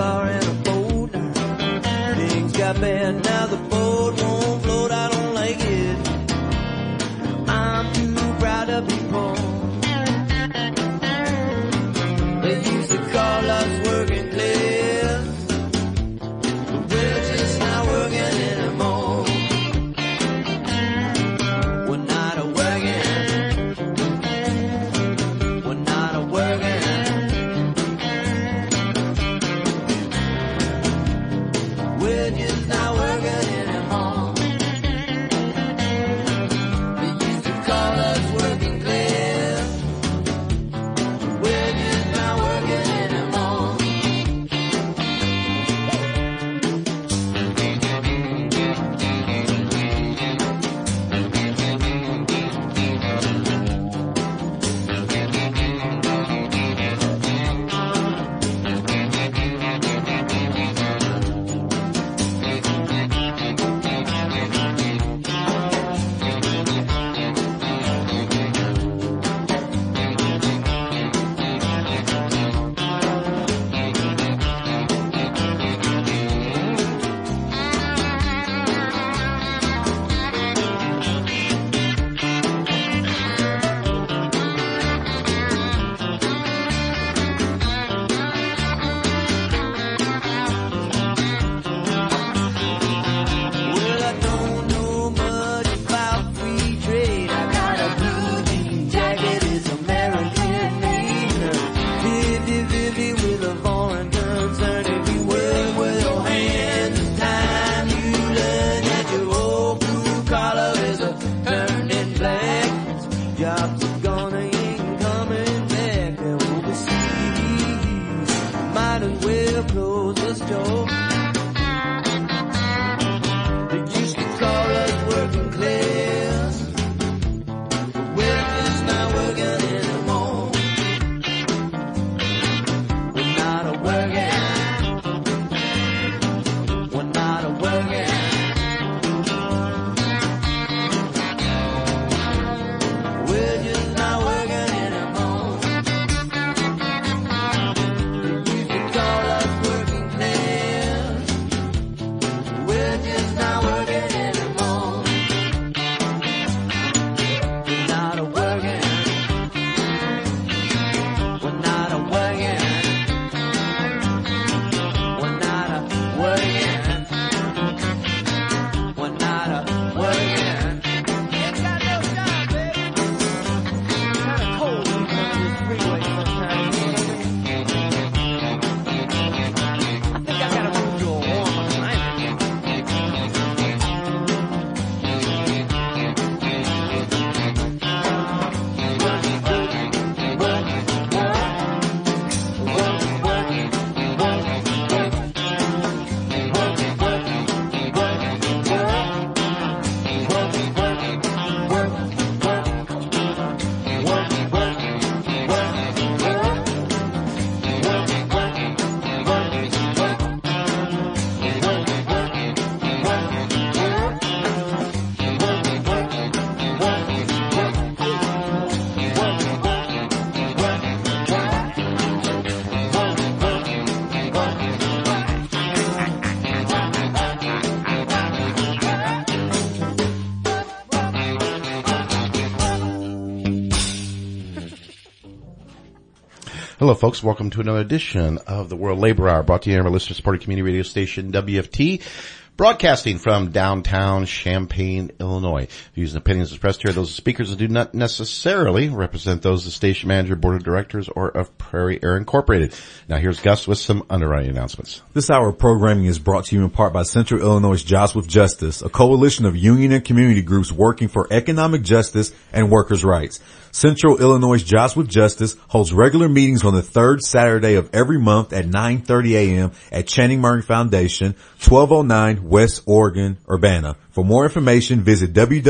car and a boat. Things got bad, now the boat won't float, I don't like it. I'm too proud to be poor. They used to call us working class, but we're just not working anymore. We're not a working, we're not a working. We're just not working anymore. They used to call us working class, we're just not working anymore. Well, I don't know much about free trade. I got a blue jean jacket, it's American made. 50-50 with a foreign concern. If you work with your hands, it's time you learn that your old blue collar is a turning black. Jobs are gone, they ain't coming back. They're overseas, might as well close the store. They used to call us working class, but we're just not working anymore. We're not a working, we're not a working. We're just not working anymore. They used to call us working class, we're just not working anymore. We're not a working, we're not a working, we're not a working, we're not a working. It's got no job, baby. Kinda cold even on this freeway sometimes. I think I gotta move to a warmer climate. Hello, folks. Welcome to another edition of the World Labor Hour, brought to you on our listener-supported community radio station, WFT, broadcasting from downtown Champaign, Illinois. Views and opinions expressed here, those speakers do not necessarily represent those of the station manager, board of directors, or of Prairie Air Incorporated. Now, here's Gus with some underwriting announcements. This hour of programming is brought to you in part by Central Illinois Jobs with Justice, a coalition of union and community groups working for economic justice and workers' rights. Central Illinois Jobs with Justice holds regular meetings on the third Saturday of every month at 9:30 a.m. at Channing Martin Foundation, 1209 West Oregon, Urbana. For more information, visit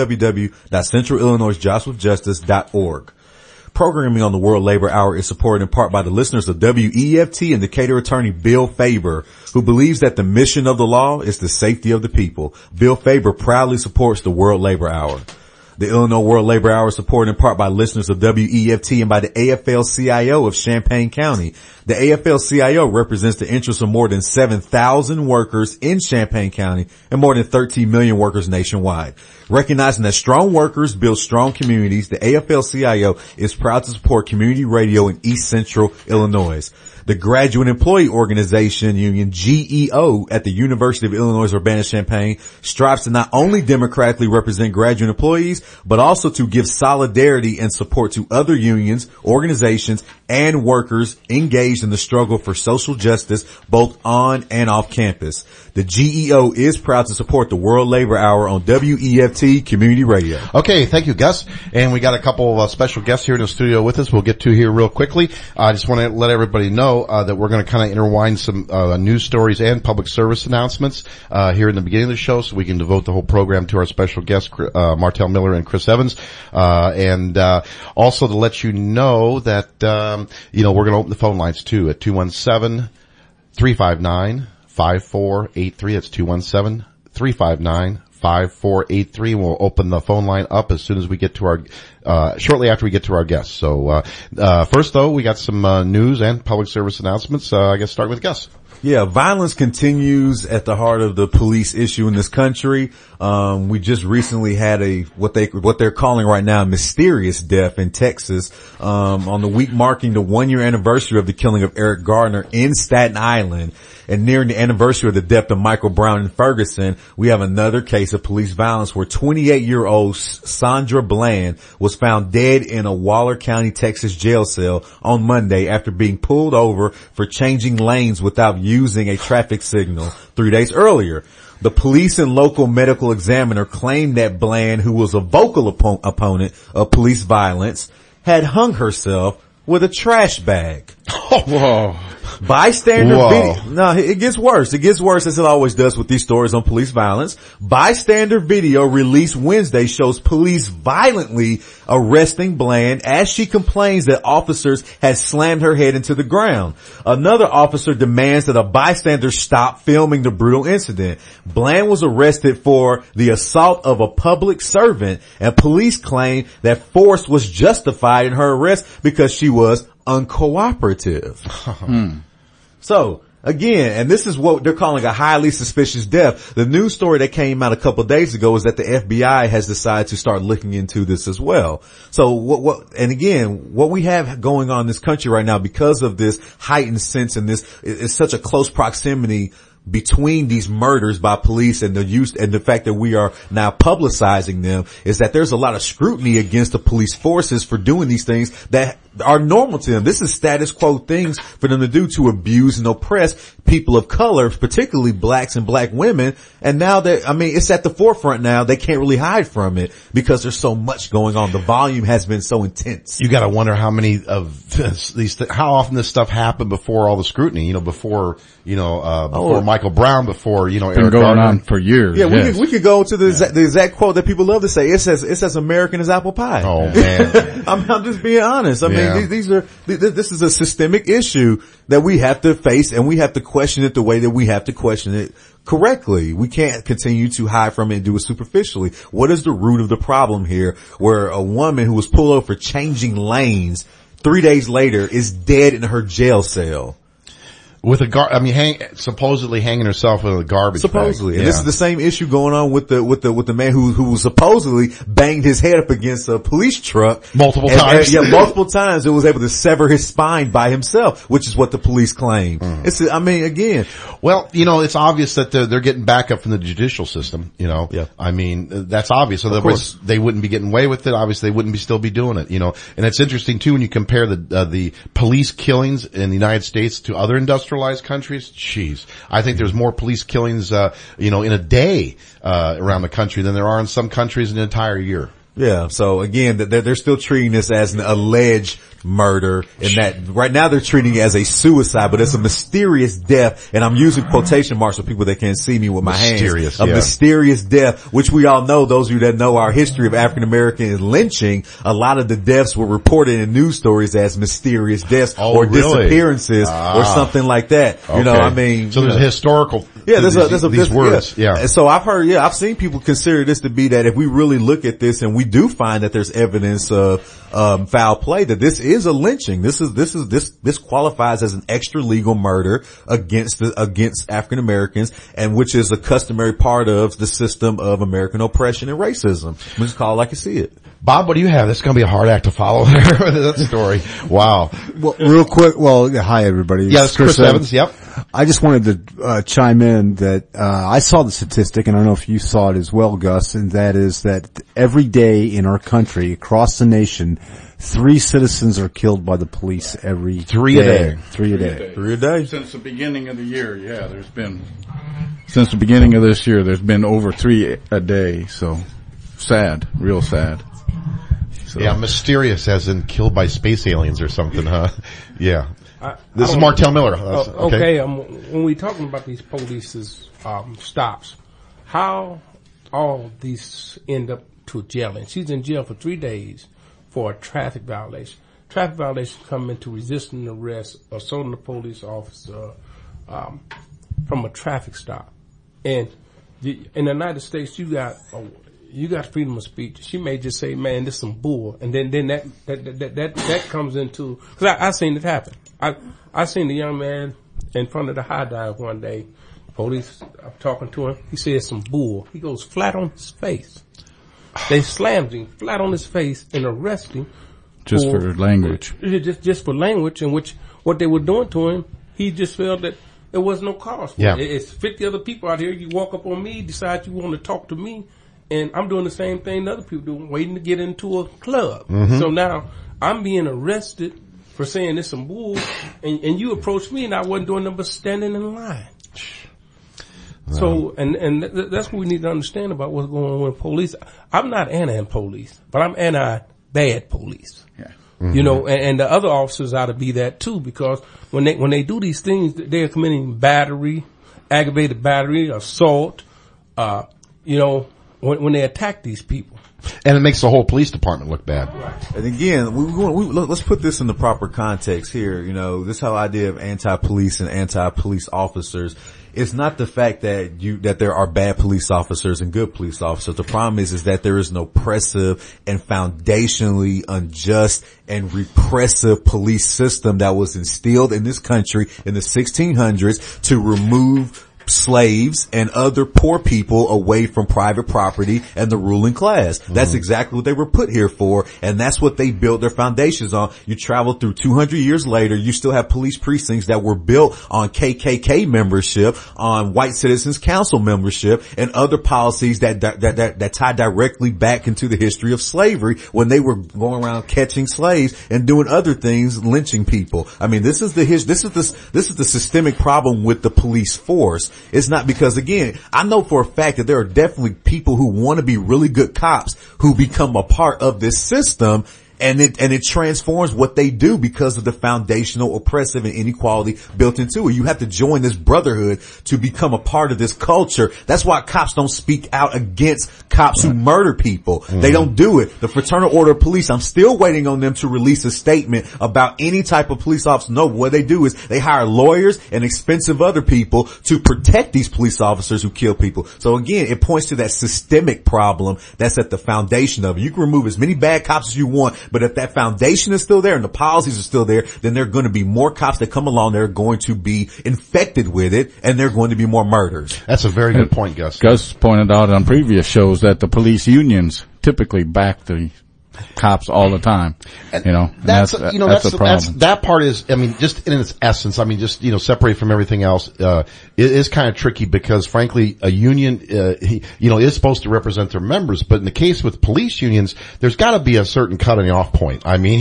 www.centralillinoisjobswithjustice.org. Programming on the World Labor Hour is supported in part by the listeners of WEFT and Decatur attorney Bill Faber, who believes that the mission of the law is the safety of the people. Bill Faber proudly supports the World Labor Hour. The Illinois World Labor Hour is supported in part by listeners of WEFT and by the AFL-CIO of Champaign County. The AFL-CIO represents the interests of more than 7,000 workers in Champaign County and more than 13 million workers nationwide. Recognizing that strong workers build strong communities, the AFL-CIO is proud to support community radio in East Central Illinois. The Graduate Employee Organization Union, GEO, at the University of Illinois Urbana-Champaign strives to not only democratically represent graduate employees, but also to give solidarity and support to other unions, organizations, and workers engaged in the struggle for social justice both on and off campus. The GEO is proud to support the World Labor Hour on WEFT Community Radio. Okay, thank you, Gus. And we got a couple of special guests here in the studio with us. We'll get to here real quickly. I just want to let everybody know that we're going to kind of intertwine some news stories and public service announcements here in the beginning of the show, so we can devote the whole program to our special guests, Martell Miller and Chris Evans. And also to let you know that we're going to open the phone lines too at 217-359-5483. That's 217-359-5483. We'll open the phone line up as soon as we get to our shortly after we get to our guests. So first though, we got some news and public service announcements. I guess start with Gus. Yeah, violence continues at the heart of the police issue in this country. We just recently had what they're calling right now a mysterious death in Texas, on the week marking the 1-year anniversary of the killing of Eric Gardner in Staten Island. And nearing the anniversary of the death of Michael Brown in Ferguson, we have another case of police violence where 28-year-old Sandra Bland was found dead in a Waller County, Texas jail cell on Monday after being pulled over for changing lanes without using a traffic signal 3 days earlier. The police and local medical examiner claimed that Bland, who was a vocal opponent of police violence, had hung herself with a trash bag. Oh, whoa. Bystander video. No, it gets worse. It gets worse as it always does with these stories on police violence. Bystander video released Wednesday shows police violently arresting Bland as she complains that officers had slammed her head into the ground. Another officer demands that a bystander stop filming the brutal incident. Bland was arrested for the assault of a public servant, and police claim that force was justified in her arrest because she was uncooperative. So, again, and this is what they're calling a highly suspicious death. The news story that came out a couple of days ago is that the FBI has decided to start looking into this as well. So and again, what we have going on in this country right now, because of this heightened sense and this is such a close proximity between these murders by police and the fact that we are now publicizing them, is that there's a lot of scrutiny against the police forces for doing these things that are normal to them. This is status quo things for them to do, to abuse and oppress people of color, particularly blacks and black women. And now it's at the forefront now. They can't really hide from it because there's so much going on. The volume has been so intense. You gotta wonder how many of how often this stuff happened before all the scrutiny, before Michael Brown, before, Eric Gardner. Been going on for years. Yeah, yes. we could go to the exact quote that people love to say. It's as American as apple pie. Oh man. I'm just being honest. I mean, this is a systemic issue that we have to face, and we have to question it the way that we have to question it correctly. We can't continue to hide from it and do it superficially. What is the root of the problem here, where a woman who was pulled over for changing lanes 3 days later is dead in her jail cell? With supposedly hanging herself with a garbage supposedly. bag. And this is the same issue going on with the man who supposedly banged his head up against a police truck multiple times. Multiple times, and was able to sever his spine by himself, which is what the police claim. Again. Well, it's obvious that they're getting backup from the judicial system, Yeah. I mean, that's obvious. Otherwise, they wouldn't be getting away with it. Obviously, they wouldn't still be doing it, And it's interesting too when you compare the police killings in the United States to other industrialized countries. Jeez, I think there's more police killings, in a day, around the country than there are in some countries in an entire year. Yeah. So again, they're still treating this as an alleged murder, and that right now they're treating it as a suicide, but it's a mysterious death, and I'm using quotation marks for people that can't see me with my hands. Mysterious death, which we all know, those of you that know our history of African American lynching, a lot of the deaths were reported in news stories as mysterious deaths or disappearances or something like that. You know, I mean, so there's a historical. Yeah, these words. Yeah. And so I've seen people consider this to be that if we really look at this and we do find that there's evidence of foul play, that this is a lynching. This qualifies as an extra legal murder against African Americans, and which is a customary part of the system of American oppression and racism. We just call it like you see it. Bob, what do you have? This is going to be a hard act to follow there. That story. Wow. Well, real quick. Well, hi everybody. Yeah, it's Chris Evans. Yep. I just wanted to chime in that I saw the statistic, and I don't know if you saw it as well, Gus, and that is that every day in our country, across the nation, 3 citizens are killed by the police every Three a day. Three a day. Since the beginning of the year, since the beginning of this year, there's been over 3 a day. So sad, real sad. So. Yeah, mysterious as in killed by space aliens or something, huh? Yeah. This is Martell Miller. Okay. When we're talking about these police's stops, how all these end up to jail? And she's in jail for 3 days for a traffic violation. Traffic violations come into resisting arrest, assaulting a police officer from a traffic stop. And in the United States, you got freedom of speech. She may just say, "Man, this is some bull," and then that comes into, because I seen it happen. I seen the young man in front of the high dive one day. Police, I'm talking to him. He says some bull. He goes flat on his face. They slammed him flat on his face and arrested him just for language. Just for language, in which what they were doing to him, he just felt that there was no cause for it. It's 50 other people out here. You walk up on me, decide you want to talk to me, and I'm doing the same thing that other people do, waiting to get into a club. Mm-hmm. So now I'm being arrested for saying this some bull, and you approached me, and I wasn't doing nothing but standing in line. Wow. So, and that's what we need to understand about what's going on with police. I'm not anti-police, but I'm anti-bad police. Yeah. Mm-hmm. You know, and the other officers ought to be that too, because when they do these things, they're committing battery, aggravated battery, assault, you know, when they attack these people. And it makes the whole police department look bad. Right. And again, let's put this in the proper context here. You know, this whole idea of anti-police and anti-police officers. It's not the fact that there are bad police officers and good police officers. The problem is that there is an oppressive and foundationally unjust and repressive police system that was instilled in this country in the 1600s to remove slaves and other poor people away from private property and the ruling class. That's exactly what they were put here for, and that's what they built their foundations on. You travel through 200 years later, you still have police precincts that were built on KKK membership, on White Citizens Council membership, and other policies that tie directly back into the history of slavery when they were going around catching slaves and doing other things, lynching people. I mean, this is the systemic problem with the police force. It's not because, again, I know for a fact that there are definitely people who want to be really good cops who become a part of this system, and it transforms what they do because of the foundational oppressive and inequality built into it. You have to join this brotherhood to become a part of this culture. That's why cops don't speak out against cops who murder people. Mm-hmm. They don't do it. The Fraternal Order of Police, I'm still waiting on them to release a statement about any type of police officer. No, what they do is they hire lawyers and expensive other people to protect these police officers who kill people. So again, it points to that systemic problem that's at the foundation of it. You can remove as many bad cops as you want, but if that foundation is still there and the policies are still there, then there are going to be more cops that come along that are going to be infected with it, and there are going to be more murders. That's a very good point, Gus. Gus pointed out on previous shows that the police unions typically back the cops all the time. You know, that's a problem. That part is, I mean, just in its essence, I mean, just, you know, separate from everything else, it is kind of tricky because frankly, a union, is supposed to represent their members, but in the case with police unions, there's gotta be a certain cutting off point. I mean,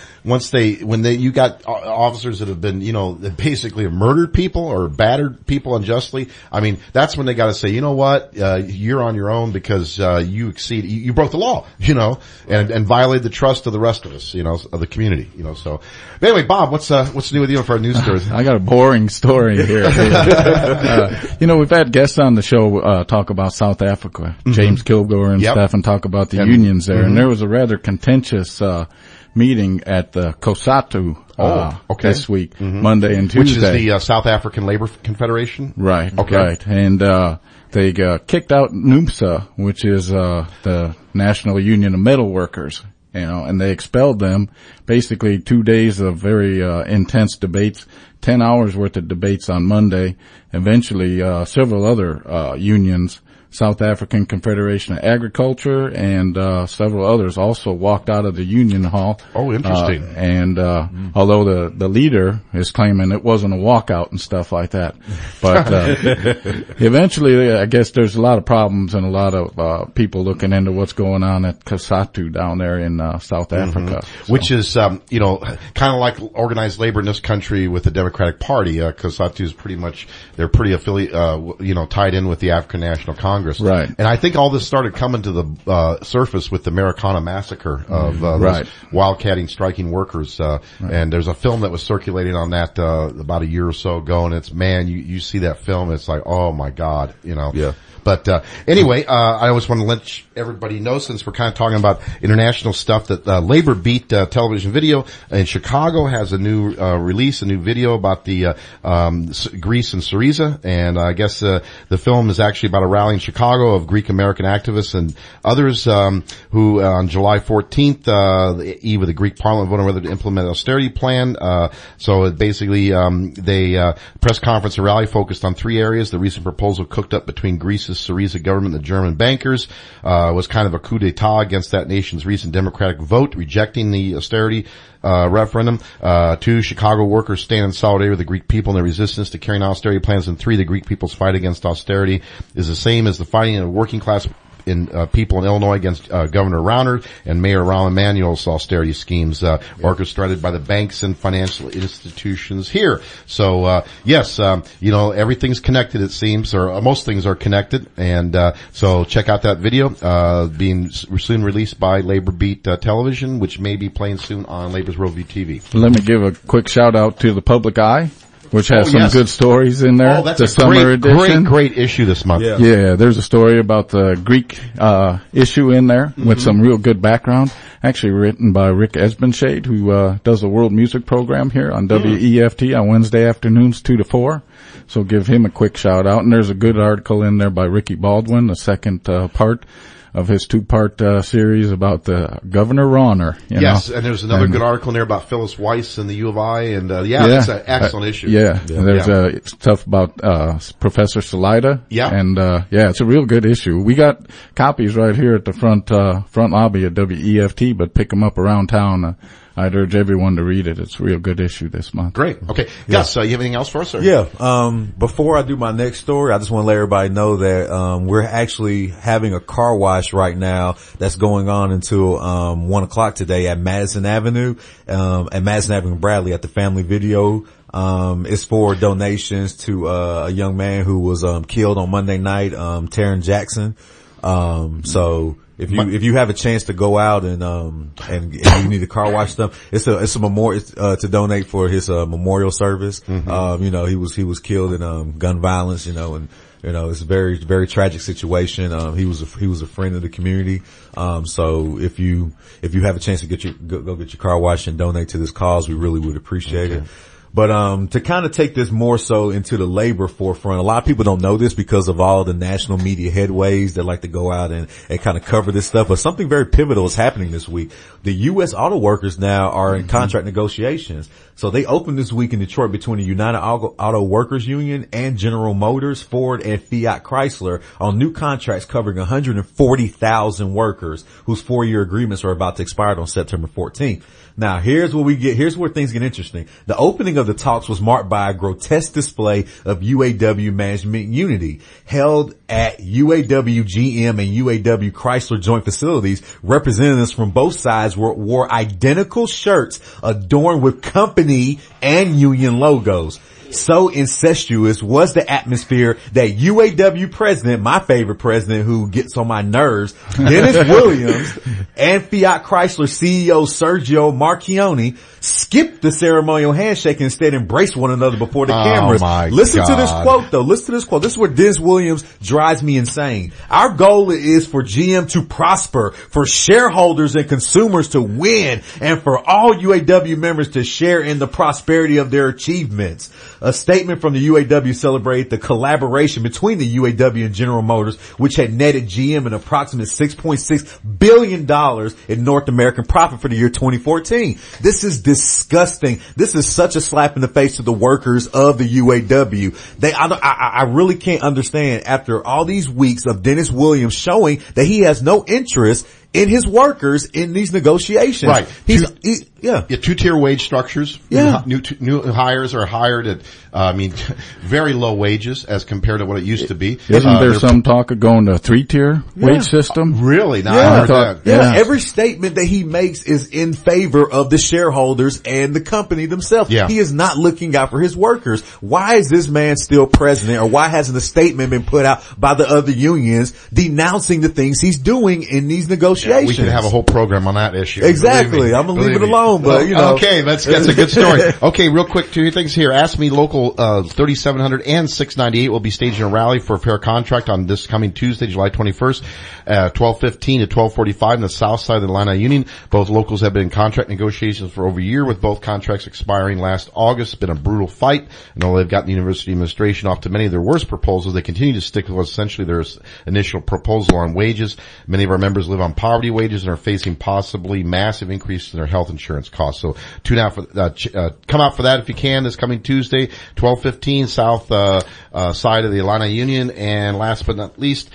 you got officers that have been, that basically have murdered people or battered people unjustly. I mean, that's when they gotta say, you know what, you're on your own because, you broke the law, and violated the trust of the rest of us, of the community, so. But anyway, Bob, what's new with you for our news stories? I got a boring story here. We've had guests on the show, talk about South Africa, James Kilgore and stuff, and talk about the unions there. And there was a rather contentious, meeting at the COSATU, this week, Monday and Tuesday. Which is the, South African Labor Confederation? Right. Okay. Right. And, they, kicked out NUMSA, which is, the National Union of Metal Workers. And they expelled them. Basically 2 days of very, intense debates, 10 hours worth of debates on Monday. Eventually, several other, unions, South African Confederation of Agriculture and, several others also walked out of the union hall. Oh, interesting. Although the leader is claiming it wasn't a walkout and stuff like that. But, eventually, I guess there's a lot of problems and a lot of, people looking into what's going on at COSATU down there in, South Africa. So. Which is, kind of like organized labor in this country with the Democratic Party. COSATU is they're pretty tied in with the African National Congress. Right. And I think all this started coming to the surface with the Marikana massacre of those wildcatting, striking workers. And there's a film that was circulating on that about a year or so ago, and it's, man, you see that film, it's like, oh my God, Yeah. But anyway, I always want to let everybody know, since we're kind of talking about international stuff, that Labor Beat television video in Chicago has a new release, a new video about the Greece and Syriza, and I guess the film is actually about a rally in Chicago of Greek American activists and others who on July 14th, the eve of the Greek Parliament voted on whether to implement an austerity plan. So basically, they press conference and rally focused on three areas: the recent proposal cooked up between Greece's Syriza government and the German bankers was kind of a coup d'etat against that nation's recent democratic vote rejecting the austerity referendum. 2, Chicago workers stand in solidarity with the Greek people in their resistance to carrying out austerity plans. And 3, the Greek people's fight against austerity is the same as the fighting of working class people in Illinois against Governor Rauner and Mayor Rahm Emanuel's austerity schemes orchestrated by the banks and financial institutions here. So yes, everything's connected, it seems, or most things are connected. And so check out that video being soon released by Labor Beat Television, which may be playing soon on Labor's Worldview TV. Let me give a quick shout out to the Public Eye, which has some good stories in there. Oh, that's the summer edition. Great issue this month. Yeah, there's a story about the Greek issue in there with some real good background. Actually written by Rick Esbenshade, who does the world music program here on WEFT on Wednesday afternoons 2 to 4. So give him a quick shout out. And there's a good article in there by Ricky Baldwin, the second part of his 2-part series about the Governor Rauner. Yes, and there's another good article in there about Phyllis Weiss and the U of I, and that's an excellent issue. And there's stuff about Professor Salida. And it's a real good issue. We got copies right here at the front lobby at WEFT, but pick them up around town. I'd urge everyone to read it. It's a real good issue this month. Great. Okay. Gus, you have anything else for us, sir? Yeah. Before I do my next story, I just want to let everybody know that, we're actually having a car wash right now that's going on until, 1:00 today at Madison Avenue, Bradley at the Family Video. It's for donations to, a young man who was, killed on Monday night, Taryn Jackson. So, if you have a chance to go out and you need a car wash stuff, it's a memorial, to donate for his, memorial service. He was killed in, gun violence, and, it's a very, very tragic situation. He was a friend of the community. So if you have a chance to go get your car washed and donate to this cause, we really would appreciate it. But, to kind of take this more so into the labor forefront, a lot of people don't know this because of all the national media headways that like to go out and kind of cover this stuff. But something very pivotal is happening this week. The U.S. auto workers now are in contract negotiations. So they opened this week in Detroit between the United Auto Workers Union and General Motors, Ford, and Fiat Chrysler on new contracts covering 140,000 workers whose 4-year agreements are about to expire on September 14th. Now, here's where things get interesting. The opening of the talks was marked by a grotesque display of UAW management unity. Held at UAW GM and UAW Chrysler joint facilities, representatives from both sides wore identical shirts adorned with company and union logos. So incestuous was the atmosphere that UAW president, my favorite president who gets on my nerves, Dennis Williams, and Fiat Chrysler CEO Sergio Marchionne skipped the ceremonial handshake and instead embraced one another before the cameras. Listen to this quote though. Listen to this quote. This is where Dennis Williams drives me insane. Our goal is for GM to prosper, for shareholders and consumers to win, and for all UAW members to share in the prosperity of their achievements. A statement from the UAW celebrated the collaboration between the UAW and General Motors, which had netted GM an approximate $6.6 billion in North American profit for the year 2014. This is disgusting. This is such a slap in the face to the workers of the UAW. I really can't understand after all these weeks of Dennis Williams showing that he has no interest in his workers in these negotiations. Right. Two-tier wage structures. Yeah. New hires are hired at, very low wages as compared to what it used to be. Isn't there some talk of going to a 3-tier wage system? Really? Now, Yeah. I heard that. Every statement that he makes is in favor of the shareholders and the company themselves. Yeah. He is not looking out for his workers. Why is this man still president, or why hasn't a statement been put out by the other unions denouncing the things he's doing in these negotiations? We could have a whole program on that issue. Exactly. I'm gonna leave it alone, but you know. Okay, that's a good story. Okay, real quick, two things here. Ask Me Local 3700 and 698 will be staging a rally for a fair contract on this coming Tuesday, July 21st, 12:15 to 12:45 in the south side of the Illini Union. Both locals have been in contract negotiations for over a year, with both contracts expiring last August. It's been a brutal fight, and although they've gotten the university administration off to many of their worst proposals, they continue to stick with essentially their initial proposal on wages. Many of our members live on poverty wages and are facing possibly massive increases in their health insurance costs. So tune out for come out for that if you can this coming Tuesday, 12:15 south side of the Illini Union. And last but not least,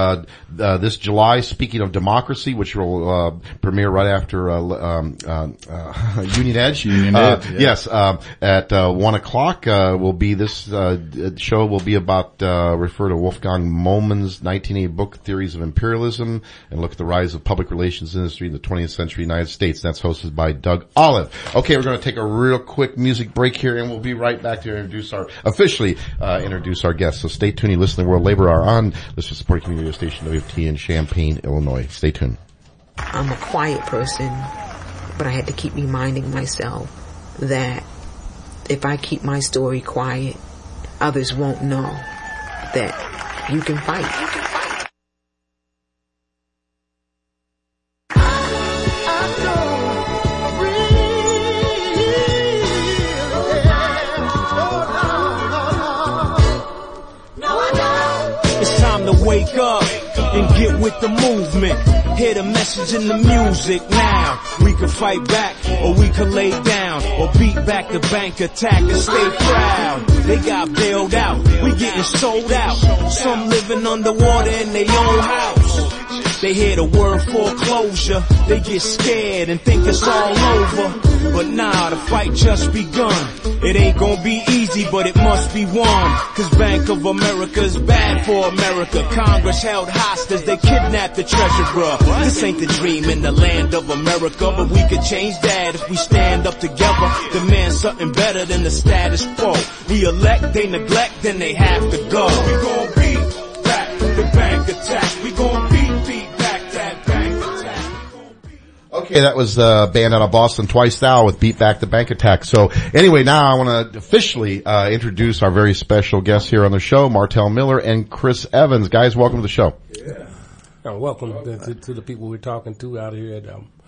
this July, speaking of democracy, which will premiere right after Union Edge. Yes, at 1:00 will be this show will be about refer to Wolfgang Mohmann's 1980 book, Theories of Imperialism, and look at the rise of public relations industry in the 20th century United States. That's hosted by Doug Olive. Okay, we're going to take a real quick music break here, and we'll be right back to officially introduce our guests. So stay tuned. You listen to the World Labor Hour on Listen Support Community Radio Station WFT in Champaign, Illinois. Stay tuned. I'm a quiet person, but I had to keep reminding myself that if I keep my story quiet, others won't know that you can fight. It's time to wake up and get with the movement. Hear the message in the music now. We can fight back, or we can lay down, or beat back the bank attack and stay proud. They got bailed out, we getting sold out. Some living underwater in their own house. They hear the word foreclosure, they get scared and think it's all over. But nah, the fight just begun. It ain't gonna be easy, but it must be won. Cause Bank of America's bad for America. Congress held hostage, they kidnapped the treasurer. This ain't the dream in the land of America, but we could change that if we stand up together. Demand something better than the status quo. We elect, they neglect, then they have to go. We gon' beat back the bank attack. We gon' beat back that bank attack. Okay, that was a band out of Boston, Twice Thou, with Beat Back the Bank Attack. So anyway, now I want to officially introduce our very special guests here on the show, Martell Miller and Chris Evans. Guys, welcome to the show. Yeah. Welcome to the people we're talking to out here at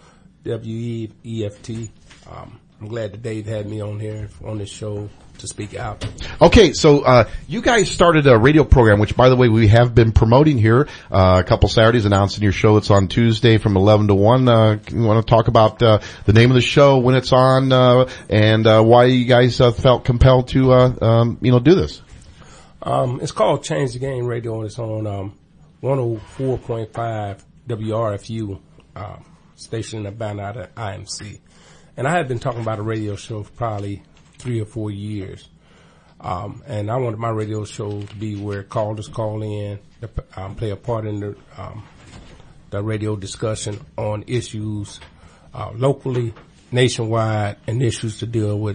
WEFT. I'm glad that Dave had me on here on this show to speak out. Okay, so you guys started a radio program, which, by the way, we have been promoting here a couple Saturdays, announcing your show. It's on Tuesday from 11 to 1. You want to talk about the name of the show, when it's on, and why you guys felt compelled to do this? It's called Change the Game Radio, and it's on 104.5 WRFU station in Atlanta, IMC. And I had been talking about a radio show for probably 3 or 4 years. And I wanted my radio show to be where callers call in, play a part in the radio discussion on issues, locally, nationwide, and issues to deal with.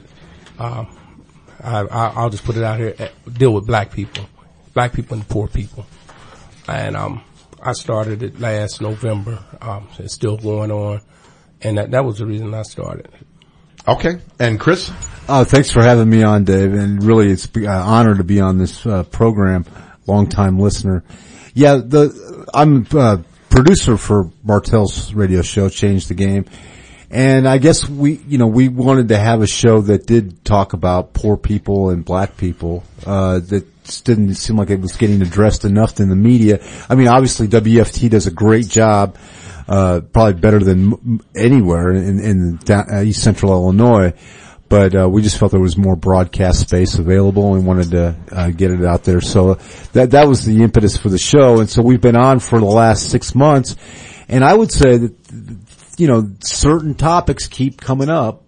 I'll just put it out here, deal with black people and poor people. And, I started it last November. It's still going on. And that was the reason I started. Okay. And Chris? Thanks for having me on, Dave. And really, it's an honor to be on this program. Long-time listener. Yeah, I'm producer for Martell's radio show, Change the Game. And I guess we wanted to have a show that did talk about poor people and black people, that didn't seem like it was getting addressed enough in the media. I mean, obviously WFT does a great job, probably better than anywhere in East Central Illinois. But, we just felt there was more broadcast space available and wanted to, get it out there. So that was the impetus for the show. And so we've been on for the last 6 months. And I would say that, certain topics keep coming up.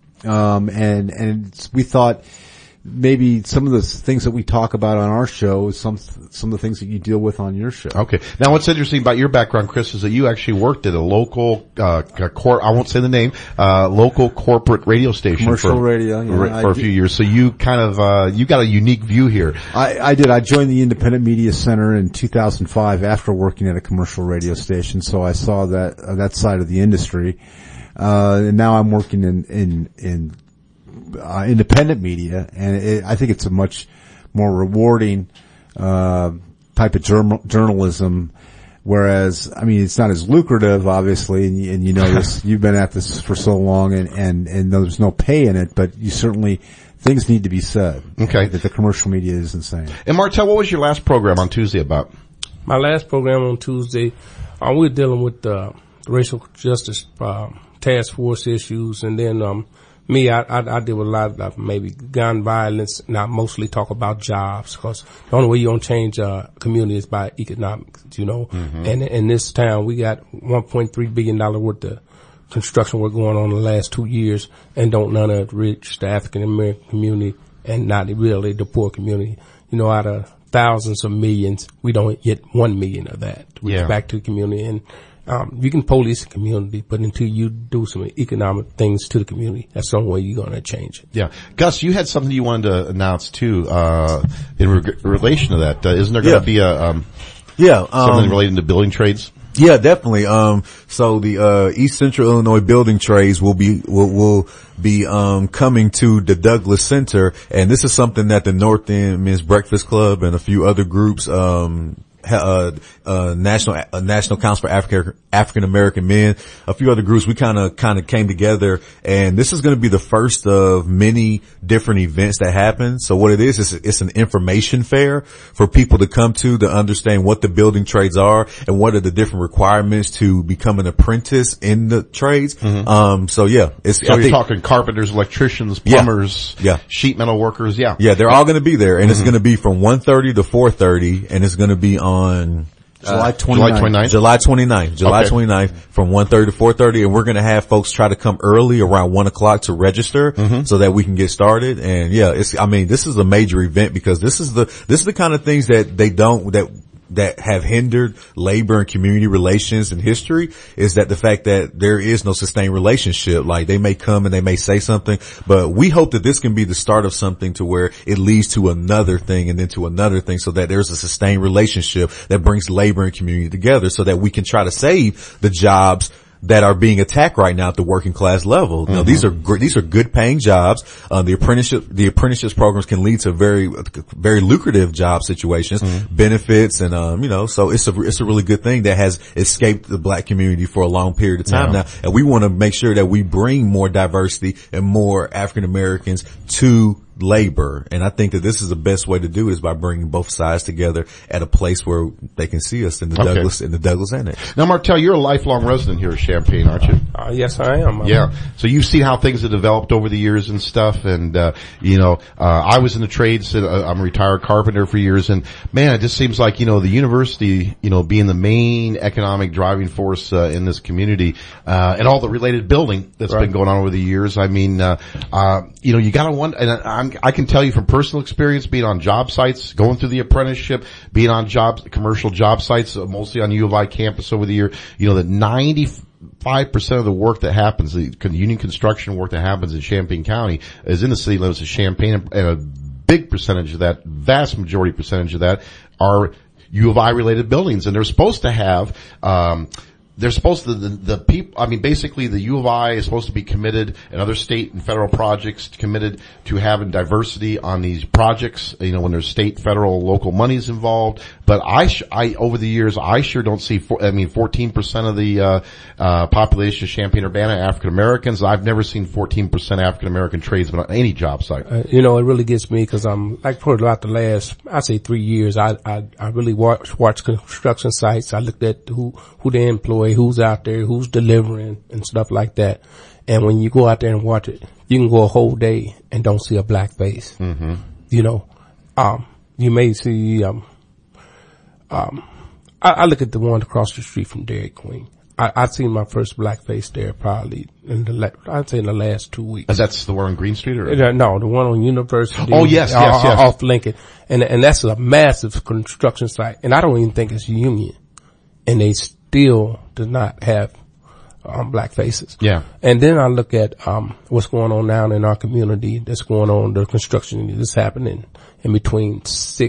And we thought maybe some of the things that we talk about on our show is some of the things that you deal with on your show. Okay. Now what's interesting about your background, Chris, is that you actually worked at a local, I won't say the name, local corporate radio station. Commercial radio, yeah. For a few years. So you kind of, you got a unique view here. I did. I joined the Independent Media Center in 2005 after working at a commercial radio station. So I saw that side of the industry. And now I'm working in independent media, and I think it's a much more rewarding type of journalism. Whereas, I mean, it's not as lucrative, obviously, and you know this. You've been at this for so long, and there's no pay in it, but you certainly things need to be said. Okay, that the commercial media is insane. And Martell, what was your last program on Tuesday about? My last program on Tuesday, we were dealing with racial justice task force issues, and then I deal with a lot of maybe gun violence, and I mostly talk about jobs, because the only way you're going to change community is by economics, Mm-hmm. And in this town, we got $1.3 billion worth of construction work going on in the last 2 years, and don't none of it reach the African American community, and not really the poor community. Out of thousands of millions, we don't get 1 million of that to reach back to the community. And you can police the community, but until you do some economic things to the community, that's the only way you're going to change it. Yeah. Gus, you had something you wanted to announce too, in relation to that. Isn't there going to be something relating to building trades? Yeah, definitely. So the East Central Illinois Building Trades will be coming to the Douglas Center, and this is something that the North End Men's Breakfast Club and a few other groups, National Council for African American Men, a few other groups, we kind of came together, and this is going to be the first of many different events that happen. So what it is it's an information fair for people to come to understand what the building trades are and what are the different requirements to become an apprentice in the trades. Mm-hmm. So you're talking carpenters, electricians, plumbers, sheet metal workers, yeah, they're all going to be there, and it's going to be from 1:30 to 4:30, and it's going to be on July 29th. July 29th from 1:30 to 4:30, and we're going to have folks try to come early around 1 o'clock to register so that we can get started. And this is a major event because this is the kind of things that have hindered labor and community relations in history, is that the fact that there is no sustained relationship. Like, they may come and they may say something, but we hope that this can be the start of something to where it leads to another thing and then to another thing, so that there's a sustained relationship that brings labor and community together, so that we can try to save the jobs that are being attacked right now at the working class level. You know, these are good paying jobs. The apprenticeships programs can lead to very, very lucrative job situations, benefits, and, so it's a really good thing that has escaped the black community for a long period of time now. And we want to make sure that we bring more diversity and more African Americans to labor. And I think that this is the best way to do is by bringing both sides together at a place where they can see us in the Douglas Annex. Now, Martell, you're a lifelong resident here at Champaign, aren't you? Yes, I am. Yeah. So you've seen how things have developed over the years and stuff. And, I was in the trades. I'm a retired carpenter for years. And man, it just seems like, the university, being the main economic driving force, in this community, and all the related building that's been going on over the years. I mean, you gotta wonder, and I can tell you from personal experience, being on job sites, going through the apprenticeship, being on commercial job sites, mostly on U of I campus over the year, that 95% of the work that happens, the union construction work that happens in Champaign County is in the city limits of Champaign, and a big percentage of that, vast majority percentage of that, are U of I related buildings, and they're supposed to have, the people, basically the U of I is supposed to be committed, and other state and federal projects committed to having diversity on these projects, when there's state, federal, local monies involved. But I over the years, I sure don't see, 14% of the, population of Champaign-Urbana African Americans. I've never seen 14% African American tradesmen on any job site. It really gets me because I'm like for about the last, I say 3 years, I really watch construction sites. I looked at who they employ, who's out there, who's delivering and stuff like that. And when you go out there and watch it, you can go a whole day and don't see a black face. Mm-hmm. You may see, I look at the one across the street from Dairy Queen. I've seen my first black face there probably I'd say in the last 2 weeks. And that's the one on Green Street or? No, the one on University. Oh, yes. Off Lincoln. And that's a massive construction site. And I don't even think it's union. And they still do not have, black faces. Yeah. And then I look at, what's going on now in our community that's going on, the construction that's happening in between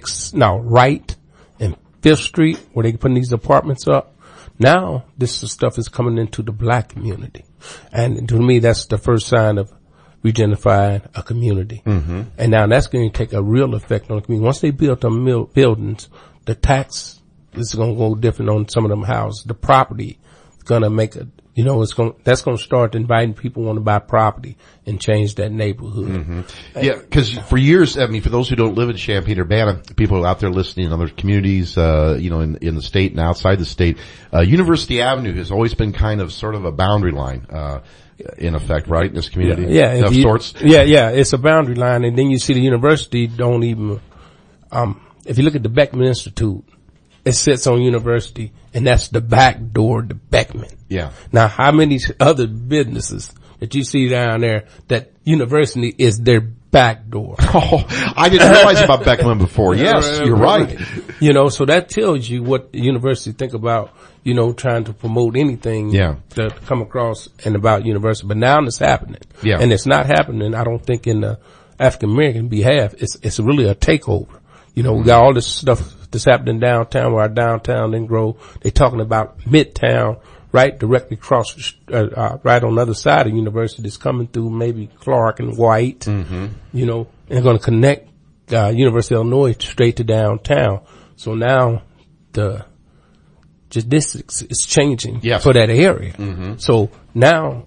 Wright and 5th Street where they putting these apartments up. Now, this stuff is coming into the black community. And to me, that's the first sign of regentrifying a community. Mm-hmm. And now that's going to take a real effect on the community. Once they build them buildings, the tax is going to go different on some of them houses. The property is going to make that's going to start inviting people who want to buy property and change that neighborhood. Mm-hmm. Yeah, because for years, for those who don't live in Champaign-Urbana, people out there listening in other communities, in the state and outside the state, University Avenue has always been kind of sort of a boundary line, in effect, right, in this community? Yeah. Of sorts? Yeah, it's a boundary line, and then you see the university don't even, if you look at the Beckman Institute, it sits on University, and that's the back door to Beckman. Yeah. Now, how many other businesses that you see down there that University is their back door? Oh, I didn't realize about Beckman before. Yes, you're right. So that tells you what the university think about, trying to promote anything that come across and about university. But now it's happening. Yeah. And it's not happening, I don't think, in the African American behalf. It's really a takeover. We got all this stuff that's happening downtown where our downtown didn't grow. They're talking about Midtown, right directly across, right on the other side of University that's coming through maybe Clark and White, mm-hmm. And they're going to connect, University of Illinois straight to downtown. So now the statistics is changing for that area. Mm-hmm. So now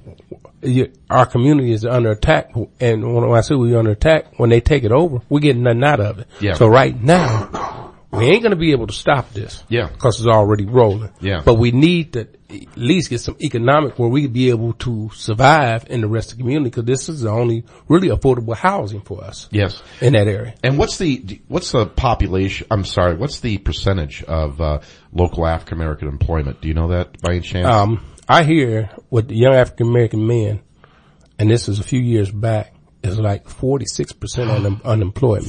our community is under attack, and when I say we're under attack, when they take it over, we're getting nothing out of it. Yeah. So right now, we ain't gonna be able to stop this. Yeah. Cause it's already rolling. Yeah. But we need to at least get some economic where we can be able to survive in the rest of the community, cause this is the only really affordable housing for us. Yes. In that area. And what's the population, what's the percentage of, local African American employment? Do you know that by any chance? I hear with the young African American men, and this is a few years back, is like 46% unemployment.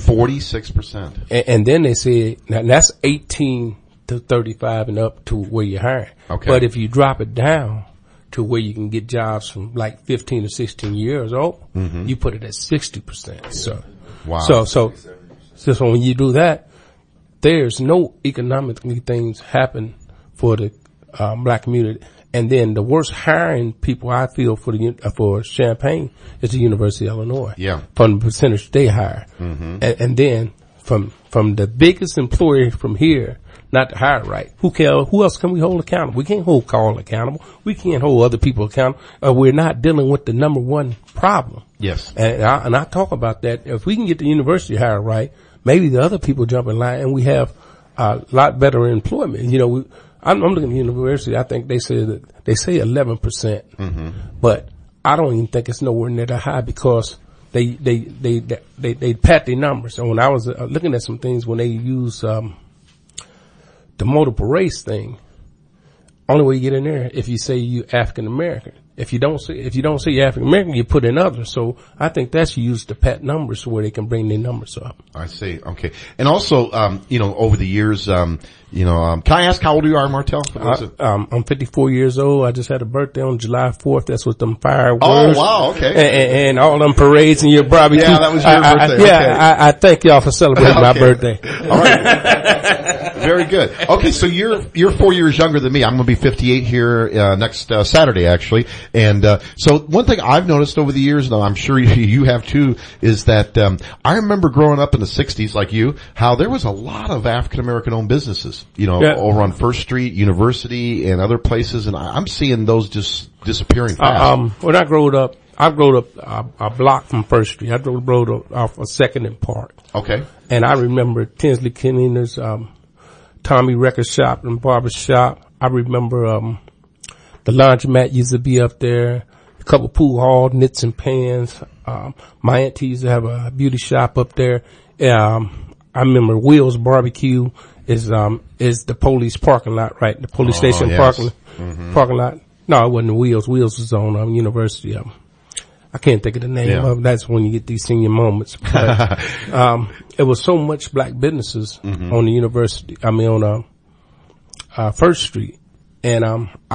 46%. And then they say, now that's 18 to 35 and up to where you're hiring. Okay. But if you drop it down to where you can get jobs from like 15 to 16 years old, mm-hmm. you put it at 60%. So, wow. So when you do that, there's no economically things happen for the, black community. And then the worst hiring people I feel for Champaign is the University of Illinois. Yeah. From the percentage they hire. Mm-hmm. And then from the biggest employer from here, not to hire right. Who else can we hold accountable? We can't hold Carl accountable. We can't hold other people accountable. We're not dealing with the number one problem. Yes. And I talk about that. If we can get the university hired right, maybe the other people jump in line and we have a lot better employment. I'm looking at the university. I think they say 11%, mm-hmm. but I don't even think it's nowhere near that high because they pat their numbers. And when I was looking at some things when they use the multiple race thing, only way you get in there if you say you African American. If you don't see African American, you put in others. So I think that's used to pat numbers where they can bring their numbers up. I see. Okay. And also, over the years, can I ask how old you are, Martel? I'm 54 years old. I just had a birthday on July 4th. That's what them fireworks. Oh, wow. Okay. And all them parades and your barbecue. Yeah, that was your birthday. I thank y'all for celebrating my birthday. All right. Very good. Okay. So you're 4 years younger than me. I'm going to be 58 here, next, Saturday, actually. And, so one thing I've noticed over the years, and I'm sure you have too, is that, I remember growing up in the 60s like you, how there was a lot of African American owned businesses, over on First Street, University, and other places, and I'm seeing those just disappearing fast. When I grew up a block from First Street. I rode off of 2nd and Park. Okay. And I remember Tinsley Kenner's, Tommy Record Shop and Barber Shop. I remember, the laundromat used to be up there. A couple pool hall, knits and pans. My auntie used to have a beauty shop up there. I remember Will's Barbecue is the police parking lot, right? The police station parking lot. No, it wasn't Wheels. Wheels was on, University. I can't think of the name of it. That's when you get these senior moments. But, it was so much black businesses on the university. On First Street. And,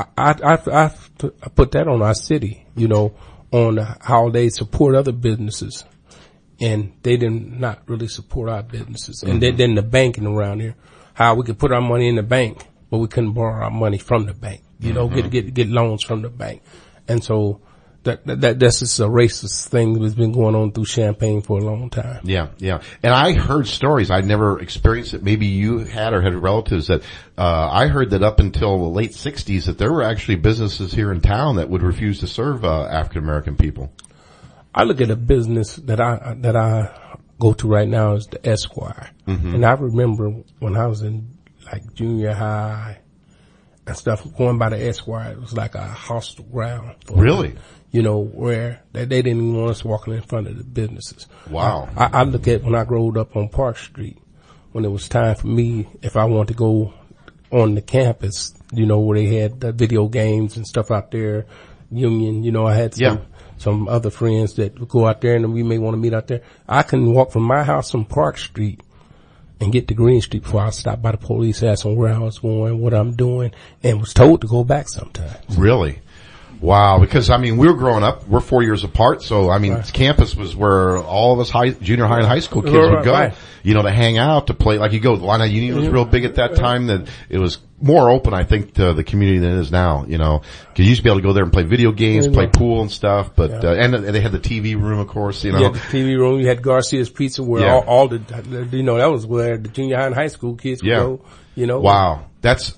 I put that on our city, on how they support other businesses. And they did not really support our businesses. And then the banking around here, how we could put our money in the bank, but we couldn't borrow our money from the bank, get loans from the bank. And so that's just a racist thing that's been going on through Champaign for a long time. Yeah, yeah. And I heard stories. I'd never experienced it. Maybe you had or had relatives that, I heard that up until the late 60s that there were actually businesses here in town that would refuse to serve, African American people. I look at a business that I go to right now is the Esquire. And I remember when I was in like junior high and stuff, going by the Esquire, it was like a hostile ground. Really? Where they didn't even want us walking in front of the businesses. Wow. I look at when I growed up on Park Street, when it was time for me, if I wanted to go on the campus, where they had the video games and stuff out there, Union, I had some other friends that would go out there and we may want to meet out there. I can walk from my house on Park Street and get to Green Street before I stopped by the police, asked them where I was going, what I'm doing, and was told to go back sometimes. Really? Wow, because we were growing up, we're 4 years apart, so campus was where all of us junior high and high school kids would go, to hang out, to play, like you go, the Illini Union was real big at that time, that it was more open, I think, to the community than it is now, cause you used to be able to go there and play video games, play pool and stuff, but, and they had the TV room, of course, Yeah, the TV room, you had Garcia's Pizza where all the, that was where the junior high and high school kids would go, Wow. That's,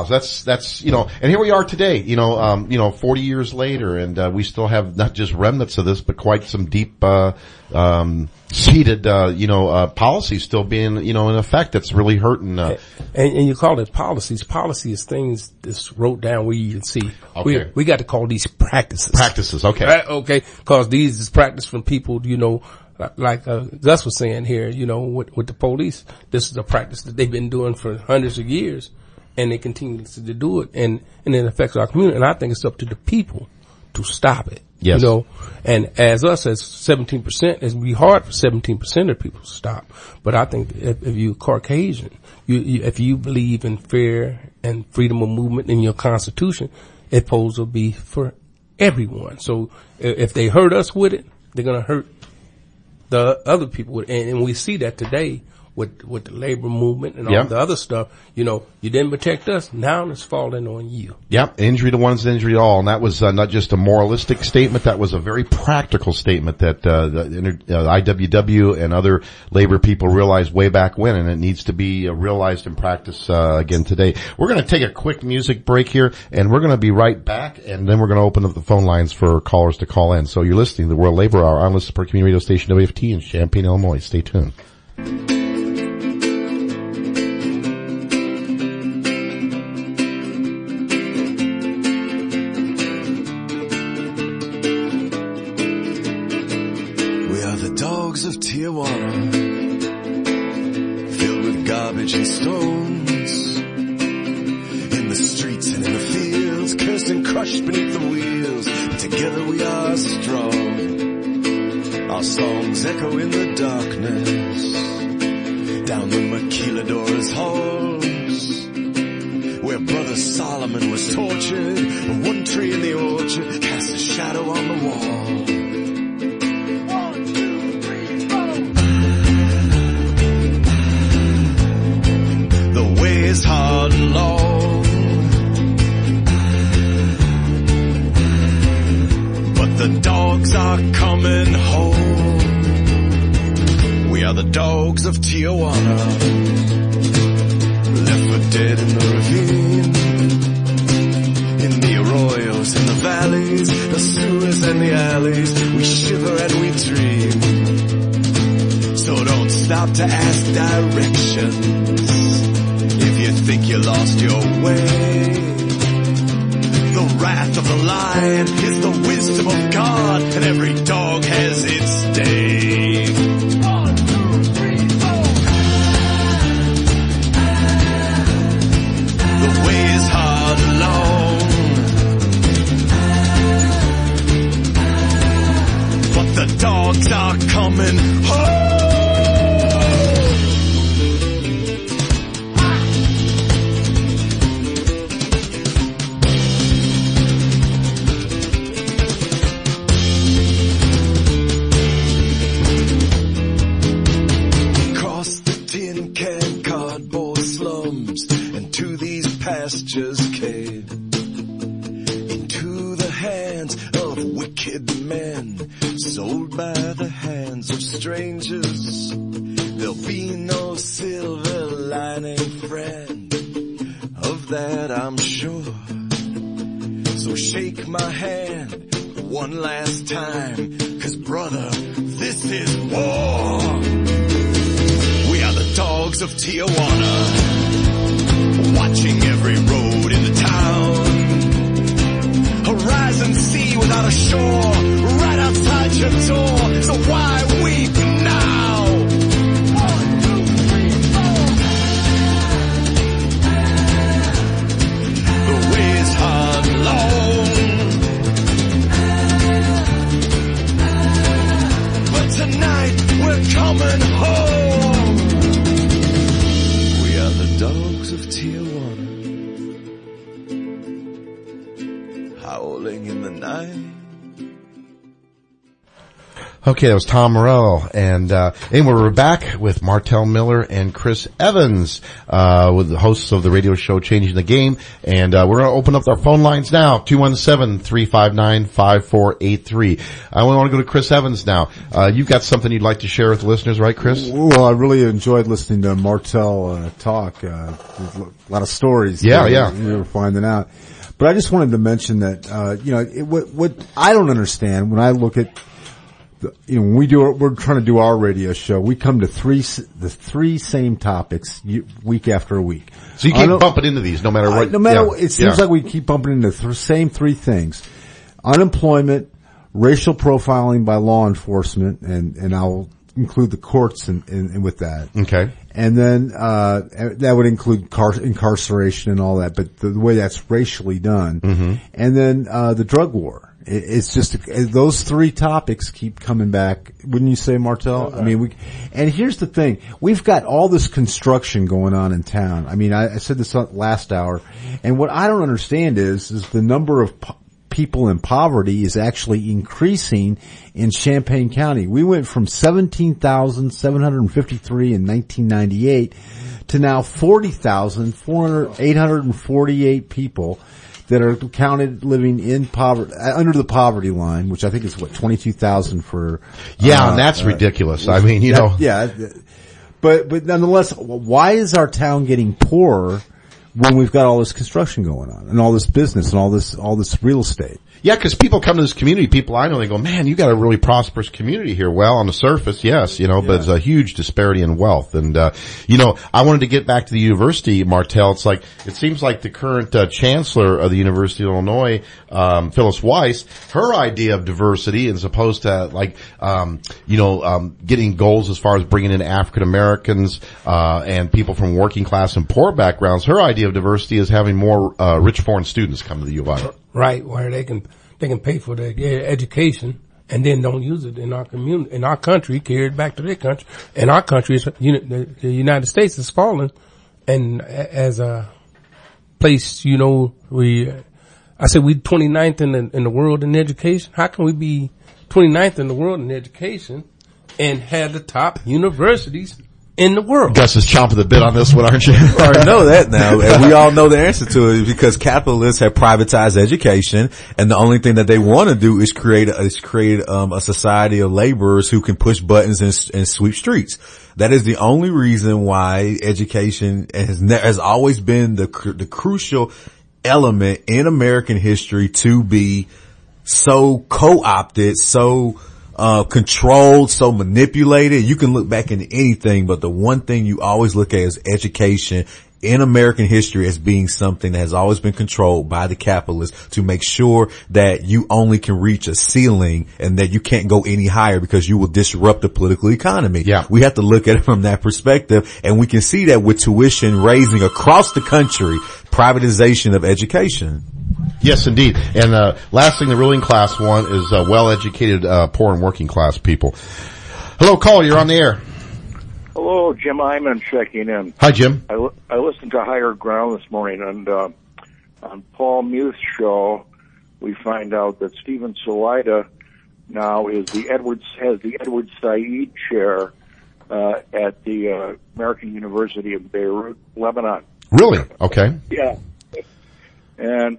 and here we are today, 40 years later, and, we still have not just remnants of this, but quite some deep, seated, policies still being, in effect that's really hurting, and you call it policies. Policy is things that's wrote down where you can see. Okay. We got to call these practices. Practices, okay. Right? Okay. Cause these is practice from people, like Gus was saying here, with the police, this is a practice that they've been doing for hundreds of years, and they continue to do it, and it affects our community. And I think it's up to the people to stop it. Yes. And as 17%, it's be hard for 17% of people to stop. But I think if you're Caucasian, if you believe in fair and freedom of movement in your Constitution, it's supposed to be for everyone. So if they hurt us with it, they're gonna hurt the other people, and we see that today with the labor movement and all the other stuff. You didn't protect us, now it's falling on you. Yep, injury to one's injury to all, and that was not just a moralistic statement, that was a very practical statement that the IWW and other labor people realized way back when, and it needs to be realized in practice again today. We're going to take a quick music break here, and we're going to be right back, and then we're going to open up the phone lines for callers to call in. So you're listening to the World Labor Hour on Listener Support Community Radio Station WFT in Champaign, Illinois. Stay tuned. Of Tijuana, filled with garbage and stones, in the streets and in the fields, cursed and crushed beneath the wheels, together we are strong. Our songs echo in the darkness, down the Maquiladoras halls, where Brother Solomon was tortured, and one tree in the orchard cast a shadow on the wall. 1, 2, 3, follow. The way is hard and long, but the dogs are coming home. We are the dogs of Tijuana, left for dead in the ravine, in the arroyos, in the valleys, the sewers and the alleys. We shiver and we dream, so don't stop to ask directions if you think you lost your way. The wrath of the lion is the wisdom of God, and every dog has its day. 1, 2, 3, 4. The way is hard and long, but the dogs are coming home. Pastures cave into the hands of wicked men, sold by the hands of strangers. There'll be no silver lining, friend, of that I'm sure. So shake my hand one last time, 'cause brother, this is war. We are the dogs of Tijuana, watching every road in the town. Horizon sea without a shore, right outside your door. So why weep now? 1, 2, 3, 4. The way is hard and long, but tonight we're coming home. We are the dogs of Tijuana, howling in the night. Okay, that was Tom Morello, and we're back with Martell Miller and Chris Evans, with the hosts of the radio show Changing the Game, and we're going to open up our phone lines now, 217-359-5483. I want to go to Chris Evans now. You've got something you'd like to share with the listeners, right, Chris? Well, I really enjoyed listening to Martell talk. There's a lot of stories. Yeah. We were finding out. But I just wanted to mention that, what I don't understand when I look at, when we're trying to do our radio show, we come to the three same topics week after week. So you keep bumping into these no matter what. It seems like we keep bumping into the same three things: unemployment, racial profiling by law enforcement, and I'll include the courts in with that. Okay. And then, that would include incarceration and all that, but the way that's racially done. Mm-hmm. And then, the drug war. It's just, those three topics keep coming back. Wouldn't you say, Martell? I mean, and here's the thing. We've got all this construction going on in town. I mean, I said this last hour, and what I don't understand is the number of people in poverty is actually increasing in Champaign County. We went from 17,753 in 1998 to now 40,848 people that are counted living in poverty, under the poverty line, which I think is 22,000 for. Yeah, and that's ridiculous. I mean, Yeah. But nonetheless, why is our town getting poorer when we've got all this construction going on and all this business and all this real estate? Yeah, because people come to this community, people I know, they go, man, you got a really prosperous community here. Well, on the surface, yes, but it's a huge disparity in wealth. And, I wanted to get back to the university, Martell. It seems like the current, chancellor of the University of Illinois, Phyllis Weiss, her idea of diversity as opposed to getting goals as far as bringing in African Americans, and people from working class and poor backgrounds, her idea of diversity is having more, rich foreign students come to the U of I. Right, where they can they can pay for their education and then don't use it in our community, in our country, carry it back to their country. And our country is, the United States is falling. And as a place, you know, I said we 29th in the world in education. How can we be 29th in the world in education and have the top universities in the world? Gus is chomping the bit on this one, aren't you? I already know that now, and we all know the answer to it because capitalists have privatized education, and the only thing that they want to do is create a society of laborers who can push buttons and sweep streets. That is the only reason why education has always been the crucial element in American history to be so co-opted, so controlled, so manipulated. You can look back into anything, but the one thing you always look at is education in American history as being something that has always been controlled by the capitalists to make sure that you only can reach a ceiling and that you can't go any higher because you will disrupt the political economy. Yeah. We have to look at it from that perspective, and we can see that with tuition raising across the country, privatization of education. Yes, indeed. And last thing the ruling class want is well-educated, poor and working class people. Hello, caller, you're on the air. Hello, Jim Hyman checking in. Hi, Jim. I listened to Higher Ground this morning, and on Paul Muth's show, we find out that Stephen Salida now has the Edward Said Chair at the American University of Beirut, Lebanon. Really? Okay. Yeah. And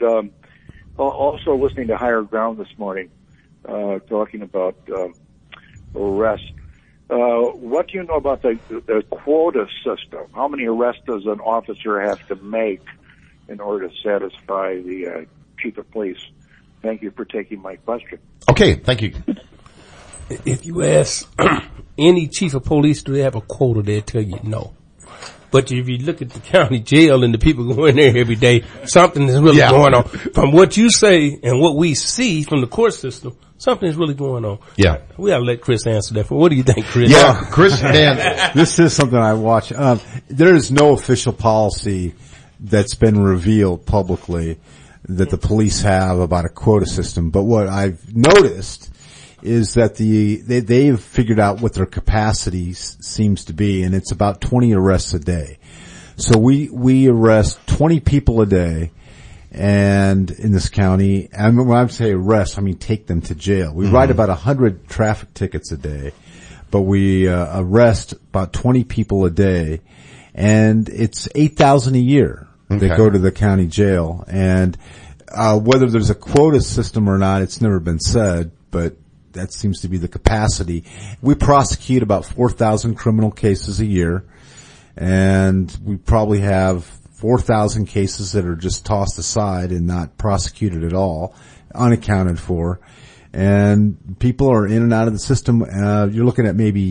also listening to Higher Ground this morning, talking about arrests. What do you know about the quota system? How many arrests does an officer have to make in order to satisfy the chief of police? Thank you for taking my question. Okay, thank you. If you ask any chief of police, do they have a quota, they'll tell you no. But if you look at the county jail and the people go in there every day, something is really going on. From what you say and what we see from the court system, something is really going on. Yeah. We ought to let Chris answer that. What do you think, Chris? Yeah, Chris, man. This is something I watch. There is no official policy that's been revealed publicly that the police have about a quota system. But what I've noticed is that they've figured out what their capacity seems to be, and it's about 20 arrests a day. So we arrest 20 people a day, and in this county, and when I say arrest, I mean take them to jail. We write about 100 traffic tickets a day, but we arrest about 20 people a day, and it's 8,000 a year that go to the county jail. And whether there's a quota system or not, it's never been said, but that seems to be the capacity. We prosecute about 4,000 criminal cases a year, and we probably have 4,000 cases that are just tossed aside and not prosecuted at all, unaccounted for. And people are in and out of the system. You're looking at maybe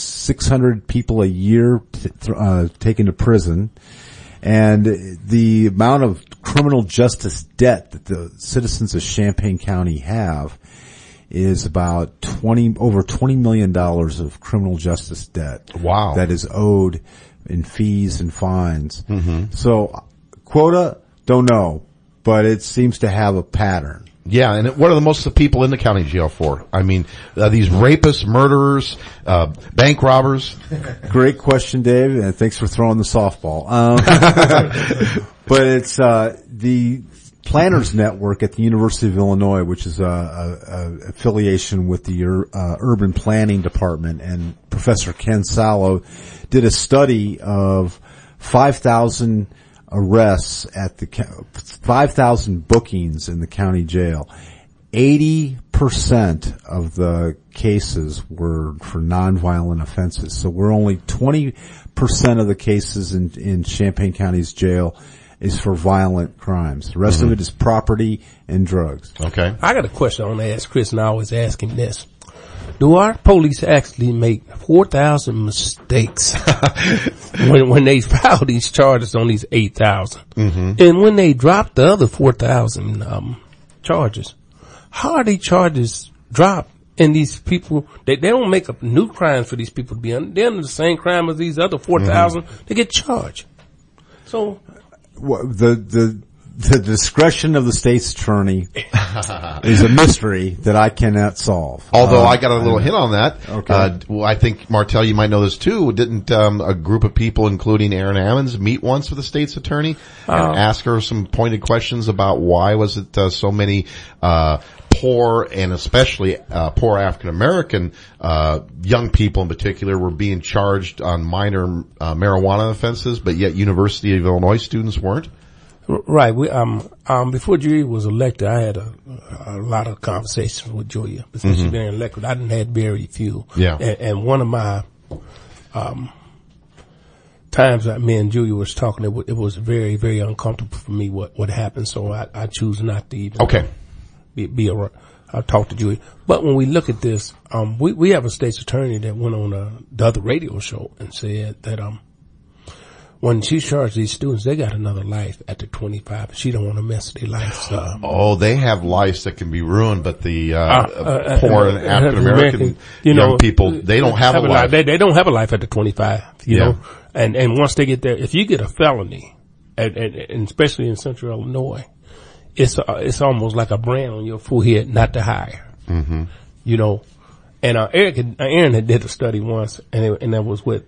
600 people a year taken to prison. And the amount of criminal justice debt that the citizens of Champaign County have is about over $20 million of criminal justice debt. Wow. That is owed in fees and fines. So quota, don't know, but it seems to have a pattern. Yeah, and what are most of the people in the county jail for? I mean, these rapists, murderers, bank robbers. Great question, Dave, and thanks for throwing the softball. But it's the Planners Network at the University of Illinois, which is a affiliation with the Urban Planning Department, and Professor Ken Salo did a study of 5,000 arrests at 5,000 bookings in the county jail. 80% of the cases were for nonviolent offenses. So we're only 20% of the cases in Champaign County's jail is for violent crimes. The rest of it is property and drugs. Okay. I got a question I want to ask Chris, and I always ask him this. Do our police actually make 4,000 mistakes when they file these charges on these 8,000? And when they drop the other 4,000 charges, how are these charges dropped? And these people, they don't make up new crimes for these people to be under. They're under the same crime as these other 4,000. They get charged. So the the discretion of the state's attorney is a mystery that I cannot solve. Although I got a little hint on that. Okay. Well, I think, Martell, you might know this too. Didn't a group of people, including Aaron Ammons, meet once with the state's attorney and ask her some pointed questions about why was it so many poor and especially poor African American young people in particular were being charged on minor marijuana offenses, but yet University of Illinois students weren't? Right. We before Julia was elected, I had a lot of conversations with Julia. But since she's been elected, I didn't had very few. Yeah. And one of my times that me and Julia was talking, it was very, very uncomfortable for me what happened. So I choose not to even be around. I'll talk to Julia. But when we look at this, we have a state's attorney that went on the other radio show and said that when she charged these students, they got another life after 25. She don't want to mess their lives up. Oh, they have lives that can be ruined, but the poor and African American young people, they don't have a life. They don't have a life after 25. You know, and once they get there, if you get a felony, and especially in Central Illinois, it's almost like a brand on your forehead not to hire. You know, and Aaron had did a study once, and that was with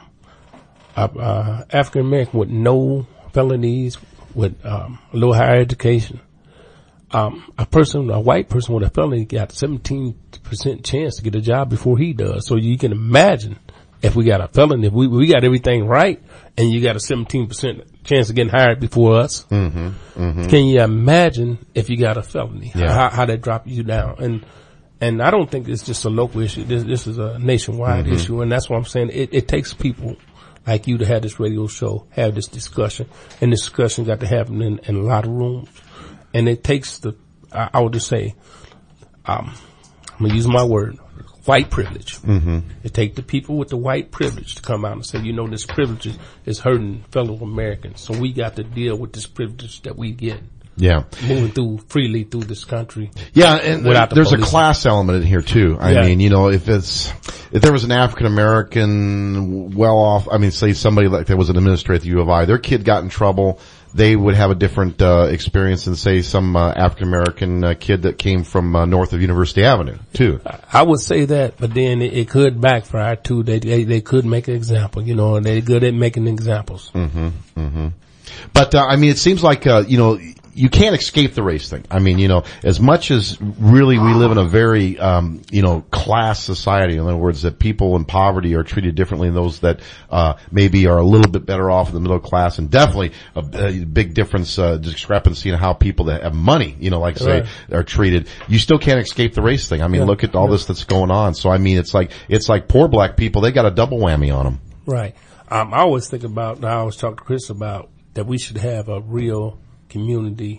African American with no felonies, with a little higher education. A white person with a felony got 17% chance to get a job before he does. So you can imagine if we got a felony, if we got everything right, and you got a 17% chance of getting hired before us. Can you imagine if you got a felony? How that drop you down? And I don't think it's just a local issue. This is a nationwide issue, and that's what I'm saying. It takes people like you to have this radio show, have this discussion, and this discussion got to happen in a lot of rooms. And it takes I would just say, I'm gonna use my word, white privilege. It takes the people with the white privilege to come out and say, you know, this privilege is hurting fellow Americans. So we got to deal with this privilege that we get. Moving freely through this country. And there's a class element in here too. I mean, you know, if there was an African American say somebody like that was an administrator at the U of I, their kid got in trouble, they would have a different experience than say some African American kid that came from north of University Avenue too. I would say that, but then it could backfire too. They could make an example, you know, and they're good at making examples. But I mean, it seems like you know, you can't escape the race thing. I mean, you know, as much as really we live in a very, you know, class society, in other words, that people in poverty are treated differently than those that, maybe are a little bit better off in the middle class, and definitely a big difference, discrepancy in how people that have money, you know, like say, are treated. You still can't escape the race thing. I mean, look at all this that's going on. So I mean, it's like poor black people, they got a double whammy on them. Right. I always think about, I always talk to Chris about that we should have a real community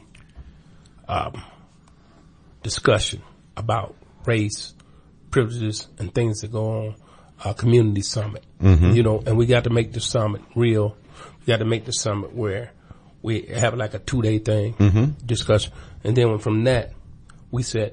discussion about race, privileges, and things that go on. A community summit, you know, and we got to make the summit real. We got to make the summit where we have like a 2-day thing, discussion, and then from that we said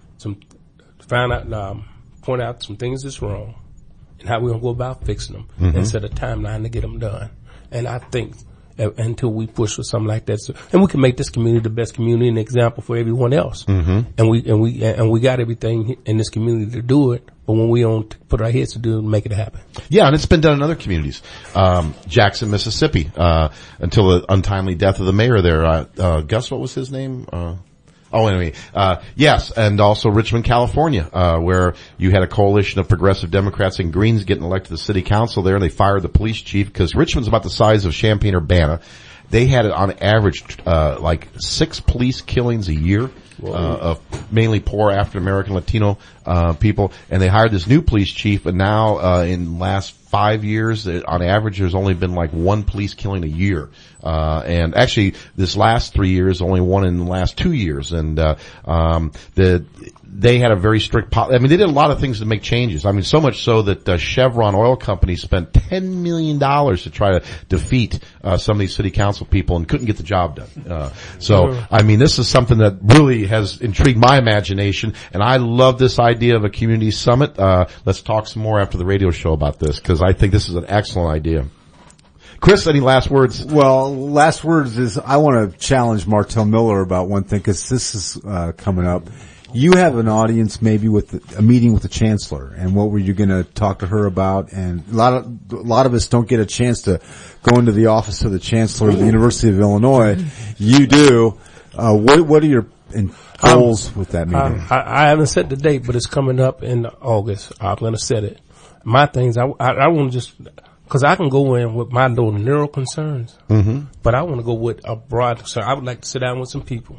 point out some things that's wrong and how we're gonna go about fixing them, and set a timeline to get them done. And I think until we push for something like that, and we can make this community the best community and example for everyone else. And we got everything in this community to do it, but when we don't put our heads to do it, make it happen. Yeah, and it's been done in other communities. Jackson, Mississippi, until the untimely death of the mayor there. Gus, what was his name? Yes, and also Richmond, California, where you had a coalition of progressive Democrats and Greens getting elected to the city council there, and they fired the police chief because Richmond's about the size of Champaign-Urbana. They had on average, like 6 police killings a year, of mainly poor African American Latino, people, and they hired this new police chief, and now, in the last 5 years, on average, there's only been like 1 police killing a year. And actually, this last 3 years, only 1 in the last 2 years. And, they had a very strict they did a lot of things to make changes. I mean, so much so that, Chevron Oil Company spent $10 million to try to defeat, some of these city council people and couldn't get the job done. I mean, this is something that really has intrigued my imagination, and I love this idea of a community summit. Let's talk some more after the radio show about this, because I think this is an excellent idea. Chris, any last words? Well, last words is I want to challenge Martell Miller about one thing, because this is coming up. You have an audience maybe with a meeting with the chancellor, and what were you going to talk to her about? And a lot of us don't get a chance to go into the office of the chancellor of the University of Illinois. You do. What are your goals with that meeting? I haven't set the date, but it's coming up in August. I'm going to set it. My things, I want to just, cause I can go in with my little narrow concerns, but I want to go with a broad concern. I would like to sit down with some people,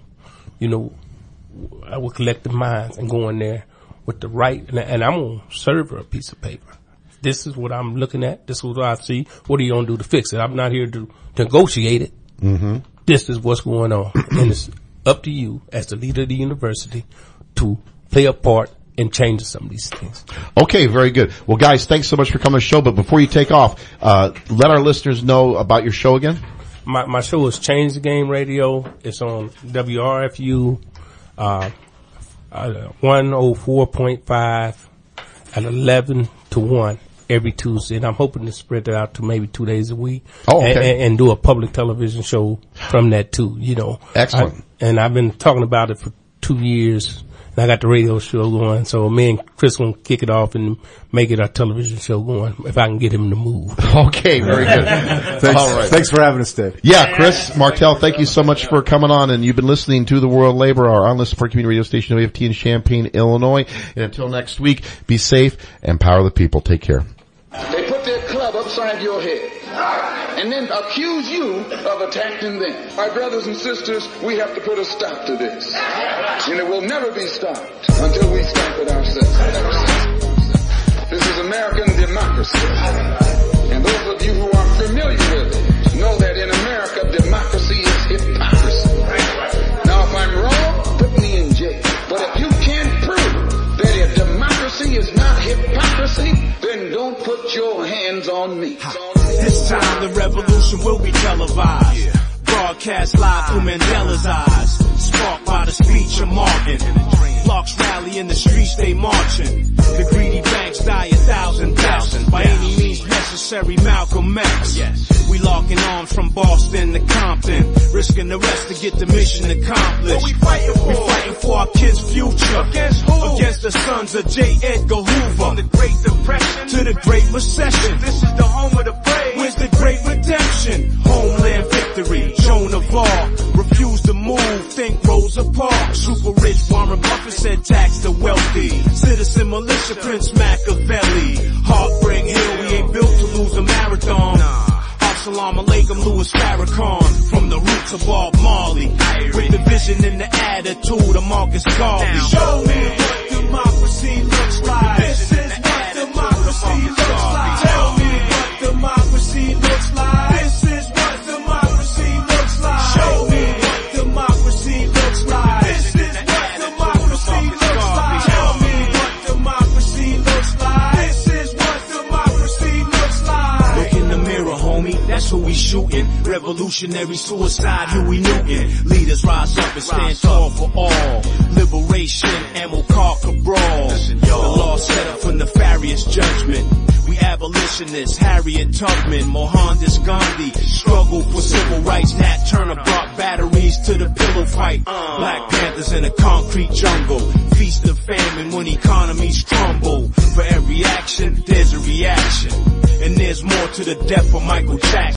with collective minds, and go in there with the right, and I'm going to serve her a piece of paper. This is what I'm looking at. This is what I see. What are you going to do to fix it? I'm not here to negotiate it. This is what's going on. And it's up to you as the leader of the university to play a part in changing some of these things. Okay, very good. Well, guys, thanks so much for coming to the show. But before you take off, let our listeners know about your show again. My show is Change the Game Radio. It's on WRFU 104.5 at 11 to 1 every Tuesday, and I'm hoping to spread that out to maybe 2 days a week. Oh, okay. And do a public television show from that too, Excellent. And I've been talking about it for 2 years, and I got the radio show going, so me and Chris gonna kick it off and make it our television show going, if I can get him to move. Okay, very good. All right. Thanks for having us, Dave. Yeah, Chris Martell, thank you so much for coming on, and you've been listening to the World Labor Hour on the Support Community Radio Station WFT in Champaign, Illinois. And until next week, be safe and power the people. Take care. They put their club upside your head and then accuse you of attacking them. My brothers and sisters, we have to put a stop to this. And it will never be stopped until we stop it ourselves. This is American democracy. And those of you who are familiar with it know that in America, democracy is hypocrisy. Now, if I'm wrong, put me in jail. But if you can't prove that if democracy is not hypocrisy, then don't put your hands on me. This time the revolution will be televised. Broadcast live through Mandela's eyes. Sparked by the speech of Martin. Flocks rally in the streets, they marching. The greedy banks die 1,000 by any means necessary. Malcolm X. We locking arms from Boston to Compton, risking the rest to get the mission accomplished. What we fighting for? We fighting for our kids' future. Against who? Against the sons of J. Edgar Hoover. From the Great Depression to the Great Recession. This is the home of the brave. Where's the Great Redemption? Homeland victory. Joan of Arc. Refuse to move. Think Rosa Parks. Super rich Warren Buffett said tax the wealthy. Citizen militia Prince Machiavelli. Heartbreak Hill. We ain't built to lose a marathon. Assalamu alaikum, Louis Farrakhan. From the roots of Bob Marley. With the vision and the attitude of Marcus Garvey. Show me what democracy looks like. This is what democracy looks like. Tell me what democracy looks like. This is what democracy looks like. Show me what democracy looks like. This is what democracy looks like. Tell me what democracy looks like. This is what democracy looks like. Look in the mirror, homie. That's who we shooting. Revolutionary suicide, Huey Newton. Leaders rise up and stand tall for all. Liberation, Amilcar Cabral. The law set up for nefarious judgment. We abolitionists, Harriet Tubman, Mohandas Gandhi. Struggle for civil rights, Nat Turner brought batteries to the pillow fight. Black Panthers in a concrete jungle. Feast of famine when economies crumble. For every action, there's a reaction. And there's more to the death of Michael Jackson.